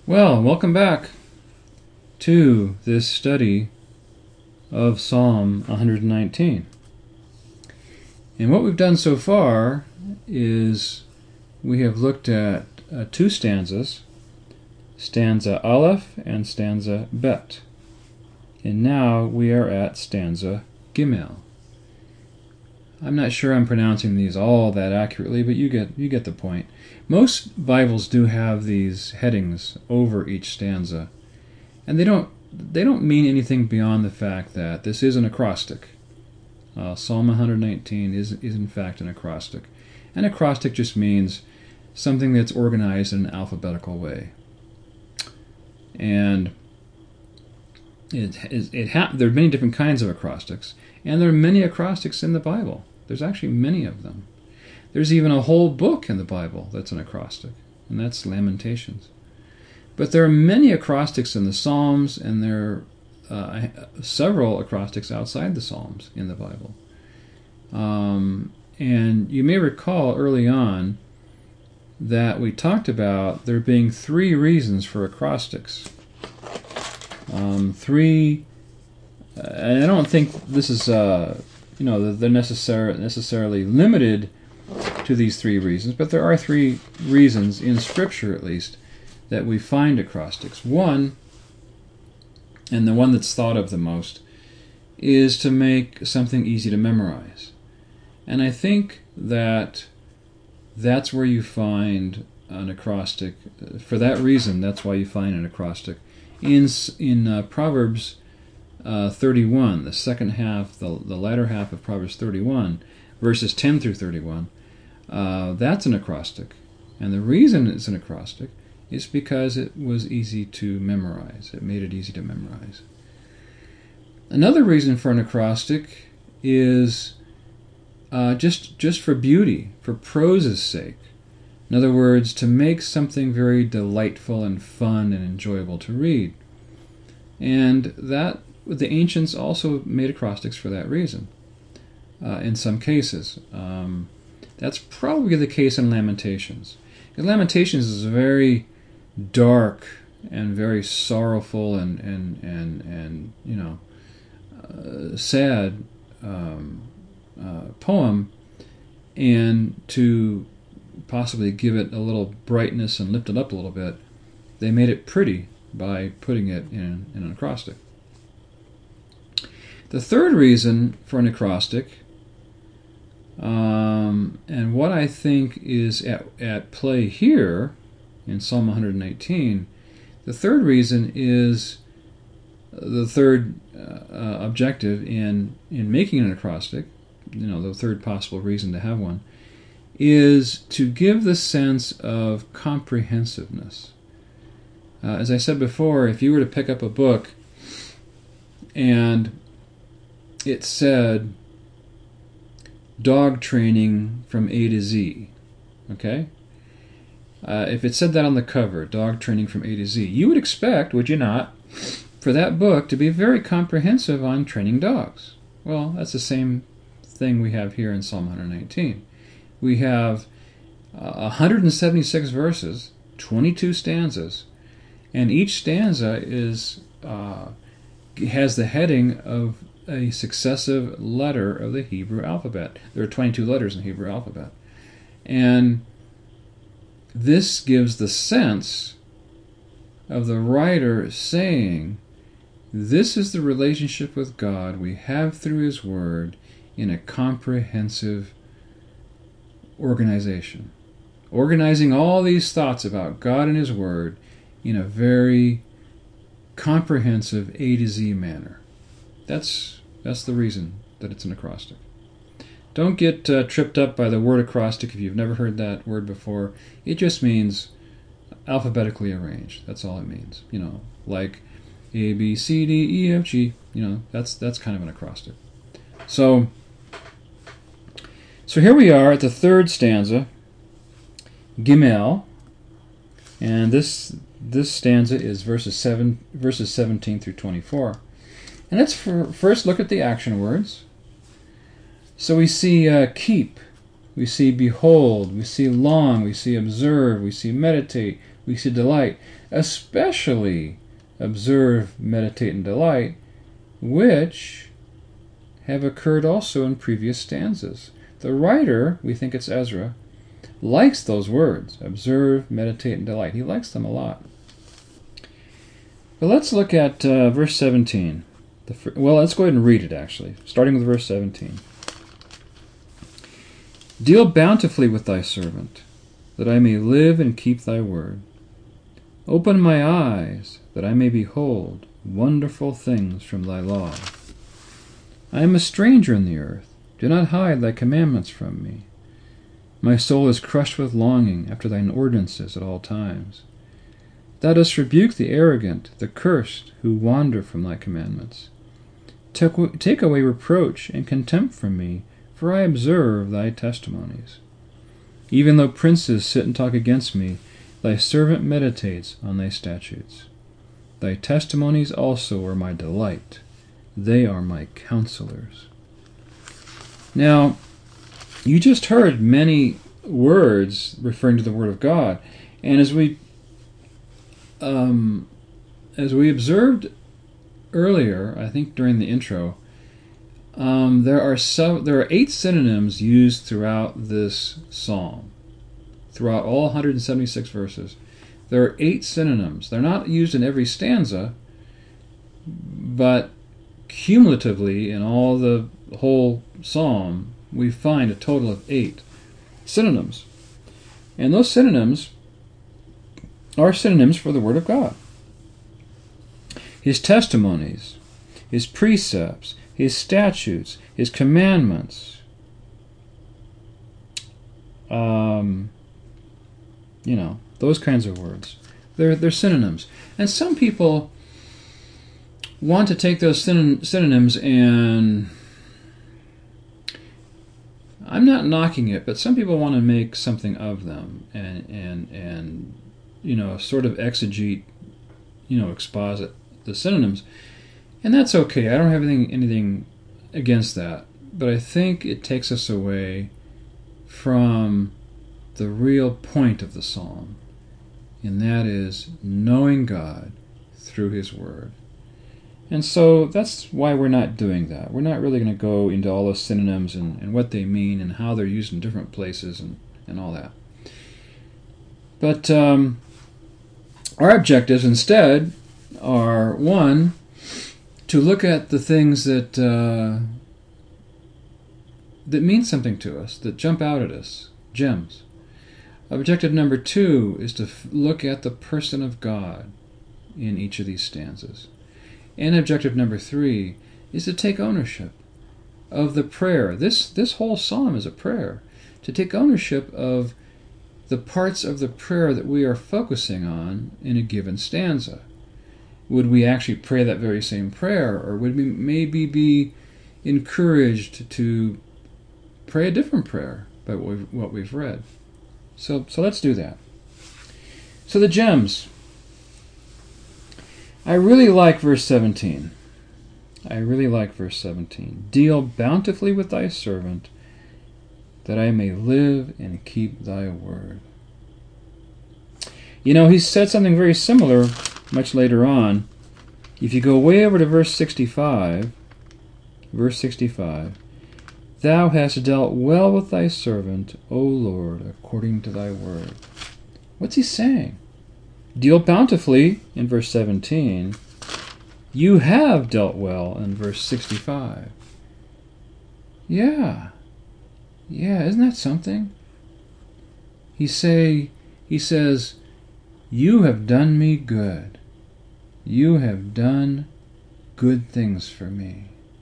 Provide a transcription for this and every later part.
Well, welcome back to this study of Psalm 119. And what we've done so far is we have looked at two stanzas, stanza Aleph and stanza Bet. And now we are at stanza Gimel. I'm not sure I'm pronouncing these all that accurately, but you get the point. Most Bibles do have these headings over each stanza, and they don't mean anything beyond the fact that this is an acrostic. Psalm 119 is in fact an acrostic. An acrostic just means something that's organized in an alphabetical way. And there are many different kinds of acrostics, and there are many acrostics in the Bible. There's actually many of them. There's even a whole book in the Bible that's an acrostic, and that's Lamentations. But there are many acrostics in the Psalms, and there are several acrostics outside the Psalms in the Bible. And you may recall early on that we talked about there being three reasons for acrostics. And I don't think this is, they're necessarily limited to these three reasons, but there are three reasons in Scripture, at least, that we find acrostics. One, and the one that's thought of the most, is to make something easy to memorize. And I think that's where you find an acrostic. For that reason, that's why you find an acrostic in Proverbs 31, the second half, the latter half of Proverbs 31, verses 10 through 31. That's an acrostic. And the reason it's an acrostic is because it was easy to memorize. It made it easy to memorize. Another reason for an acrostic is just for beauty, for prose's sake. In other words, to make something very delightful and fun and enjoyable to read. And that the ancients also made acrostics for that reason, in some cases. That's probably the case in Lamentations. Because Lamentations is very dark and very sorrowful and sad poem, and to possibly give it a little brightness and lift it up a little bit, they made it pretty by putting it in an acrostic. The third reason for an acrostic, and what I think is at play here in Psalm 118, the third reason is the third objective in making an acrostic, the third possible reason to have one, is to give the sense of comprehensiveness. As I said before, if you were to pick up a book and it said dog training from A to Z, okay? If it said that on the cover, dog training from A to Z, you would expect, would you not, for that book to be very comprehensive on training dogs. Well, that's the same thing we have here in Psalm 119. We have 176 verses, 22 stanzas, and each stanza has the heading of a successive letter of the Hebrew alphabet. There are 22 letters in the Hebrew alphabet. And this gives the sense of the writer saying, this is the relationship with God we have through His Word in a comprehensive organization. Organizing all these thoughts about God and His Word in a very comprehensive A to Z manner. That's the reason that it's an acrostic. Don't get tripped up by the word acrostic if you've never heard that word before. It just means alphabetically arranged. That's all it means. Like A, B, C, D, E, F, G. That's kind of an acrostic. So here we are at the third stanza, Gimel, and this stanza is verses 17 through 24. And let's first look at the action words. So we see keep, we see behold, we see long, we see observe, we see meditate, we see delight, especially observe, meditate, and delight, which have occurred also in previous stanzas. The writer, we think it's Ezra, likes those words, observe, meditate, and delight. He likes them a lot. But let's look at verse 17. Well, let's go ahead and read it, actually, starting with verse 17. Deal bountifully with thy servant, that I may live and keep thy word. Open my eyes, that I may behold wonderful things from thy law. I am a stranger in the earth. Do not hide thy commandments from me. My soul is crushed with longing after thine ordinances at all times. Thou dost rebuke the arrogant, the cursed, who wander from thy commandments. Take away reproach and contempt from me, for I observe thy testimonies. Even though princes sit and talk against me, thy servant meditates on thy statutes. Thy testimonies also are my delight. They are my counselors. Now, you just heard many words referring to the Word of God, and as we observed earlier, I think during the intro, there are 8 synonyms used throughout this psalm, throughout all 176 verses. There are 8 synonyms. They're not used in every stanza, but cumulatively in all the whole psalm, we find a total of 8 synonyms. And those synonyms are synonyms for the Word of God. His testimonies, His precepts, His statutes, His commandments, those kinds of words. They're synonyms. And some people want to take those synonyms and... I'm not knocking it, but some people want to make something of them and sort of exegete, exposit the synonyms. And that's okay. I don't have anything against that. But I think it takes us away from the real point of the psalm, and that is knowing God through His Word. And so that's why we're not doing that. We're not really going to go into all those synonyms and what they mean and how they're used in different places and all that. But our objectives instead are, 1, to look at the things that mean something to us, that jump out at us, gems. Objective number 2 is to look at the person of God in each of these stanzas. And objective number 3 is to take ownership of the prayer. This whole psalm is a prayer. To take ownership of the parts of the prayer that we are focusing on in a given stanza. Would we actually pray that very same prayer, or would we maybe be encouraged to pray a different prayer by what we've read? So let's do that. So the gems. I really like verse 17. Deal bountifully with thy servant, that I may live and keep thy word. He said something very similar much later on. If you go way over to verse 65, thou hast dealt well with thy servant, O Lord, according to thy word. What's he saying? Deal bountifully in verse 17. You have dealt well in verse 65. Yeah, isn't that something? He says, you have done me good. You have done good things for me.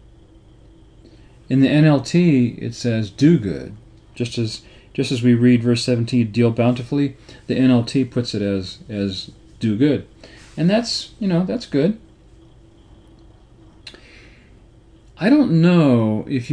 In the NLT, it says, do good. Just as we read verse 17, deal bountifully, the NLT puts it as do good. And that's good. I don't know if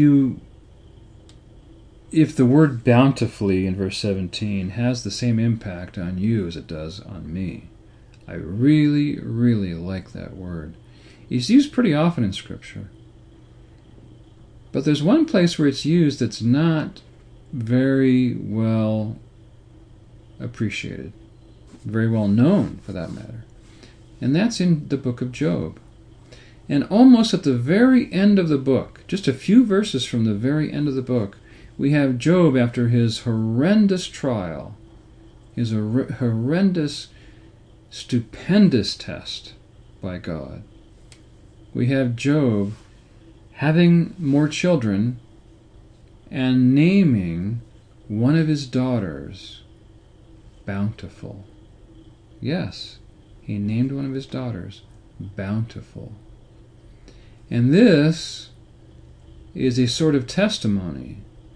the word bountifully in verse 17 has the same impact on you as it does on me. I really, really like that word. It's used pretty often in Scripture. But there's one place where it's used that's not very well appreciated. very well known for that matter. And that's in the book of Job. And almost at the very end of the book, just a few verses from the very end of the book, we have Job after his horrendous trial, his horrendous, stupendous test by God. We have Job having more children and naming one of his daughters Bountiful. Yes, he named one of his daughters Bountiful. And this is a sort of testimony,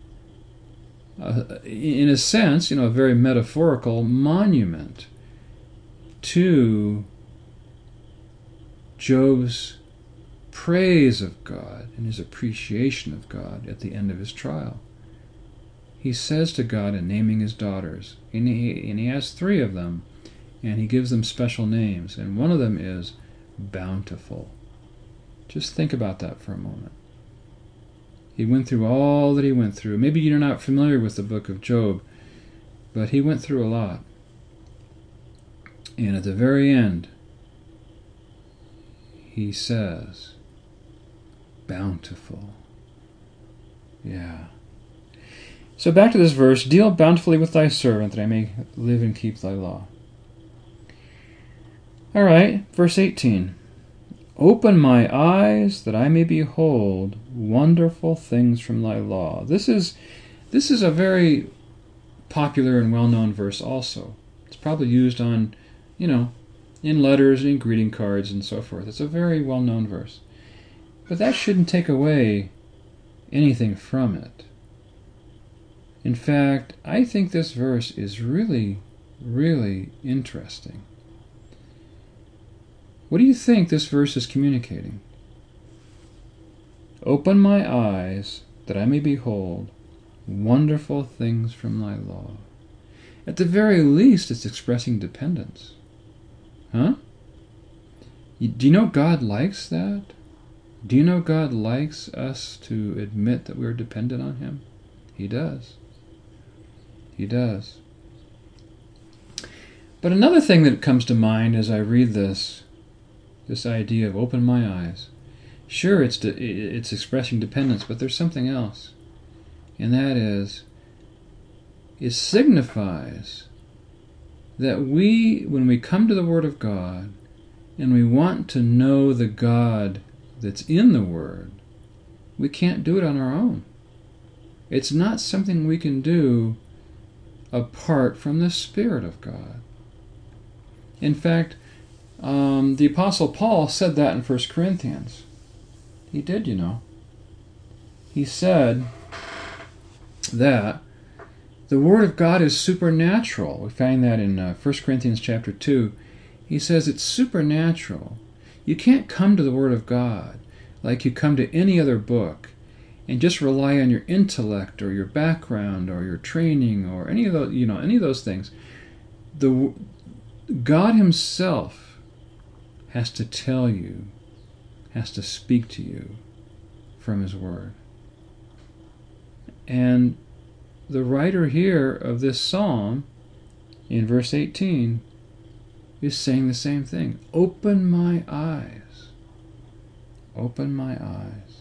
in a sense, a very metaphorical monument to Job's praise of God and his appreciation of God at the end of his trial. He says to God in naming his daughters, and he has 3 of them, and he gives them special names, and one of them is Bountiful. Just think about that for a moment. He went through all that he went through. Maybe you're not familiar with the book of Job, but he went through a lot. And at the very end, he says, Bountiful. Yeah. So back to this verse, deal bountifully with thy servant, that I may live and keep thy law. All right, verse 18. Open my eyes, that I may behold wonderful things from thy law. This is a very popular and well-known verse also. It's probably used on, in letters and greeting cards and so forth. It's a very well-known verse. But that shouldn't take away anything from it. In fact, I think this verse is really, really interesting. What do you think this verse is communicating? Open my eyes, that I may behold wonderful things from thy law. At the very least, it's expressing dependence. Huh? Do you know God likes that? Do you know God likes us to admit that we're dependent on Him? He does. He does. But another thing that comes to mind as I read this idea of open my eyes. Sure, it's expressing dependence, but there's something else. And that is, it signifies that when we come to the Word of God, and we want to know the God that's in the Word, we can't do it on our own. It's not something we can do apart from the Spirit of God. In fact, the Apostle Paul said that in 1 Corinthians. He did, He said that the Word of God is supernatural. We find that in 1 Corinthians chapter 2. He says it's supernatural. You can't come to the Word of God like you come to any other book and just rely on your intellect or your background or your training or any of those things. God Himself has to tell you, has to speak to you from His Word. And the writer here of this psalm, in verse 18, is saying the same thing. Open my eyes. Open my eyes.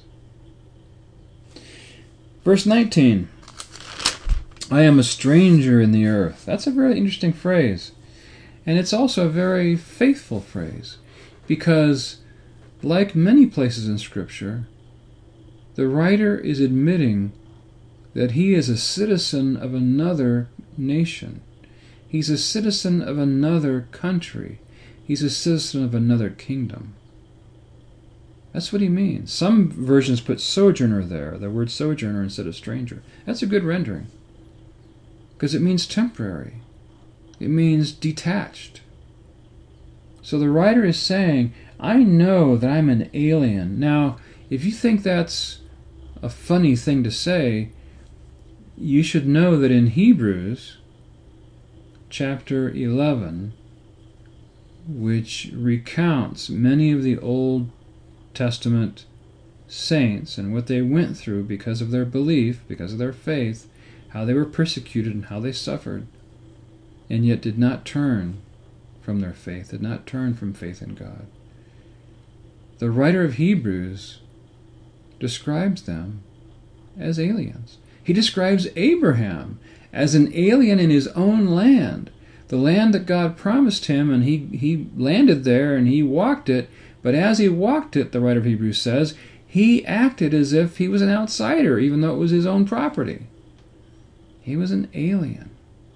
Verse 19. I am a stranger in the earth. That's a very interesting phrase. And it's also a very faithful phrase. Because, like many places in Scripture, the writer is admitting that he is a citizen of another nation. He's a citizen of another country. He's a citizen of another kingdom. That's what he means. Some versions put sojourner there, the word sojourner instead of stranger. That's a good rendering, because it means temporary. It means detached. So the writer is saying, I know that I'm an alien. Now, if you think that's a funny thing to say, you should know that in Hebrews chapter 11, which recounts many of the Old Testament saints and what they went through because of their belief, because of their faith, how they were persecuted and how they suffered, and yet did not turn from their faith, did not turn from faith in God. The writer of Hebrews describes them as aliens. He describes Abraham as an alien in his own land, the land that God promised him, and he landed there and he walked it, but as he walked it, the writer of Hebrews says, he acted as if he was an outsider, even though it was his own property. He was an alien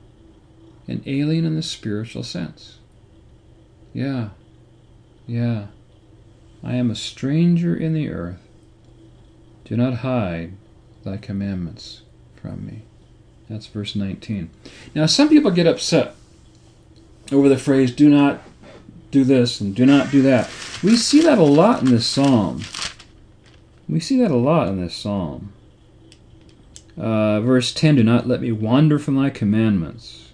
in the spiritual sense. Yeah. I am a stranger in the earth. Do not hide thy commandments from me. That's verse 19. Now, some people get upset over the phrase, do not do this and do not do that. We see that a lot in this psalm. Verse 10, do not let me wander from thy commandments.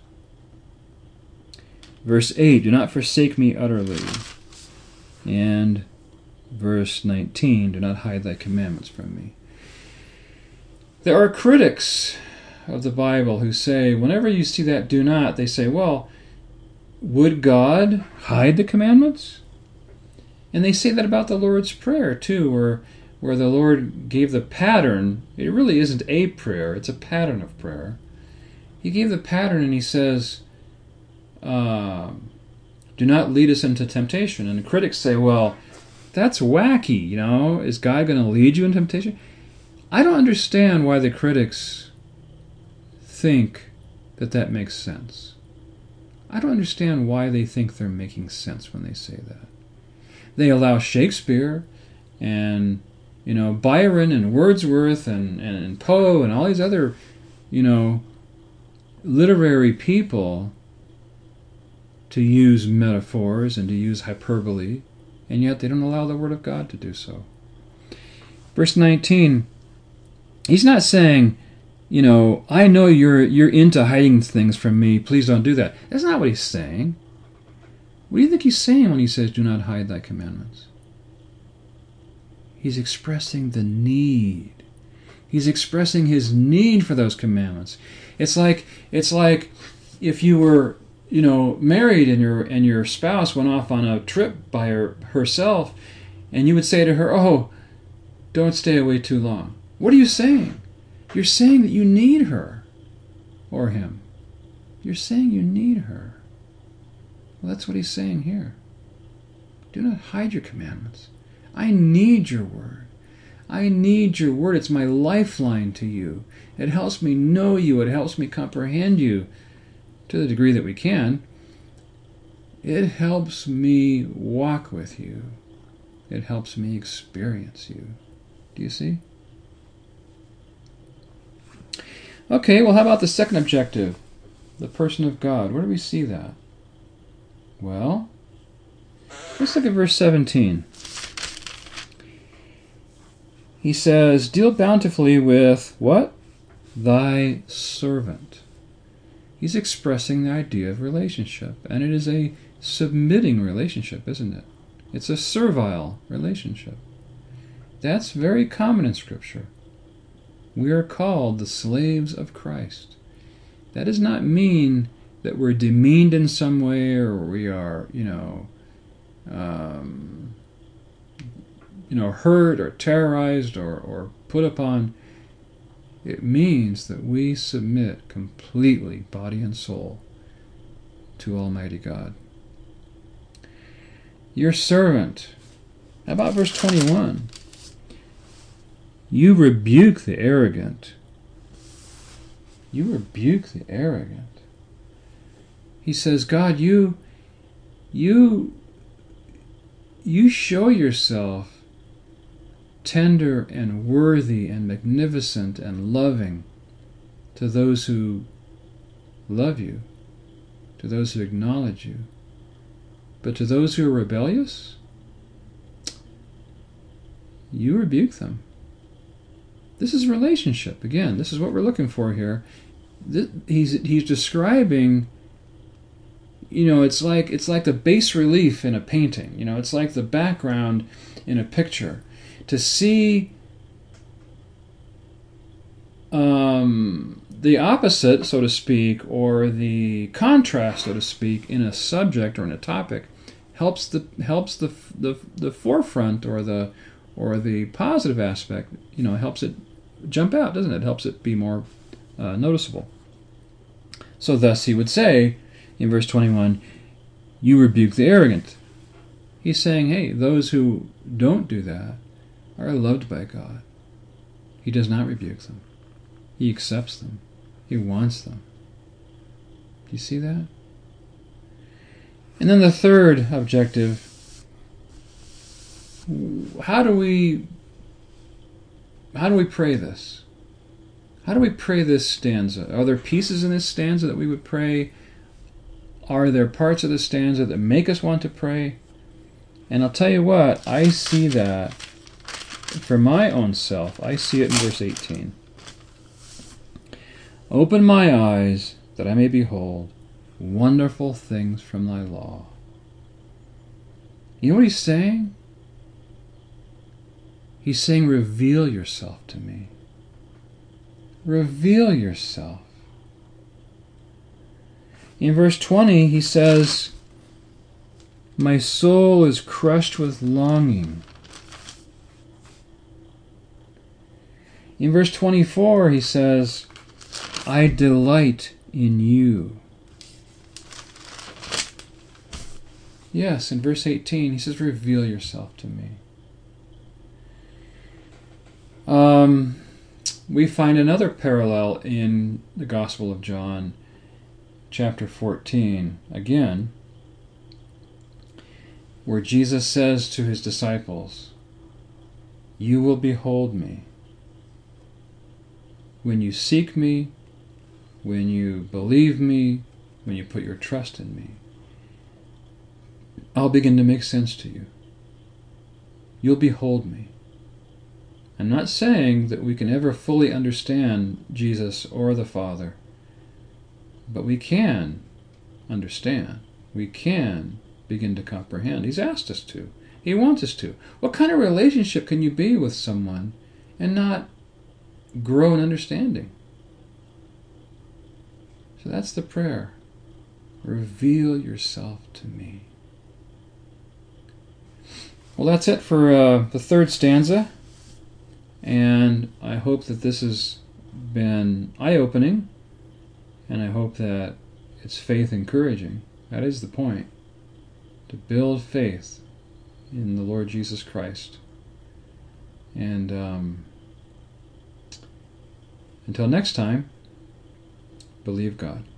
Verse 8, do not forsake me utterly. And verse 19, do not hide thy commandments from me. There are critics of the Bible who say, whenever you see that do not, they say, well, would God hide the commandments? And they say that about the Lord's Prayer, too, where the Lord gave the pattern. It really isn't a prayer, it's a pattern of prayer. He gave the pattern and he says, do not lead us into temptation. And the critics say, well, that's wacky, Is God going to lead you into temptation? I don't understand why the critics think that makes sense. I don't understand why they think they're making sense when they say that. They allow Shakespeare and Byron and Wordsworth and Poe and all these other literary people to use metaphors and to use hyperbole, and yet they don't allow the Word of God to do so. Verse 19, he's not saying, I know you're into hiding things from me, please don't do that. That's not what he's saying. What do you think he's saying when he says, do not hide thy commandments? He's expressing the need. He's expressing his need for those commandments. It's like if you were, married and your spouse went off on a trip by herself, and you would say to her, "Oh, don't stay away too long." What are you saying? You're saying that you need her or him. You're saying you need her. Well, that's what he's saying here. Do not hide your commandments. I need your word. I need your word. It's my lifeline to you. It helps me know you. It helps me comprehend you to the degree that we can. It helps me walk with you. It helps me experience you. Do you see? Okay, well, how about the second objective? The person of God. Where do we see that? Well, let's look at verse 17. He says, deal bountifully with what? Thy servant. He's expressing the idea of relationship, and it is a submitting relationship, isn't it? It's a servile relationship. That's very common in Scripture. We are called the slaves of Christ. That does not mean that we're demeaned in some way, or we are, hurt or terrorized or put upon. It means that we submit completely, body and soul, to Almighty God. Your servant. How about verse 21? You rebuke the arrogant. You rebuke the arrogant. He says, God, you show yourself tender and worthy and magnificent and loving to those who love you, to those who acknowledge you. But to those who are rebellious, you rebuke them. This is relationship. Again, this is what we're looking for here. He's describing, it's like the bas relief in a painting. It's like the background in a picture. To see the opposite, so to speak, or the contrast, so to speak, in a subject or in a topic helps the forefront or the positive aspect, helps it jump out, doesn't it? It helps it be more noticeable. So thus he would say in verse 21, you rebuke the arrogant. He's saying, hey, those who don't do that are loved by God. He does not rebuke them. He accepts them. He wants them. Do you see that? And then the third objective, how do we pray this? How do we pray this stanza? Are there pieces in this stanza that we would pray? Are there parts of the stanza that make us want to pray? And I'll tell you what, I see that for my own self. I see it in verse 18. Open my eyes that I may behold wonderful things from thy law. You know what he's saying? He's saying, reveal yourself to me. Reveal yourself. In verse 20, he says, my soul is crushed with longing. In verse 24, he says, I delight in you. Yes, in verse 18, he says, reveal yourself to me. We find another parallel in the Gospel of John, chapter 14, again, where Jesus says to his disciples, you will behold me. When you seek me, when you believe me, when you put your trust in me, I'll begin to make sense to you. You'll behold me. I'm not saying that we can ever fully understand Jesus or the Father, but we can understand. We can begin to comprehend. He's asked us to. He wants us to. What kind of relationship can you be with someone and not grow in understanding? So that's the prayer. Reveal yourself to me. Well, that's it for the third stanza. And I hope that this has been eye-opening, and I hope that it's faith encouraging. That is the point. To build faith in the Lord Jesus Christ. And until next time, believe God.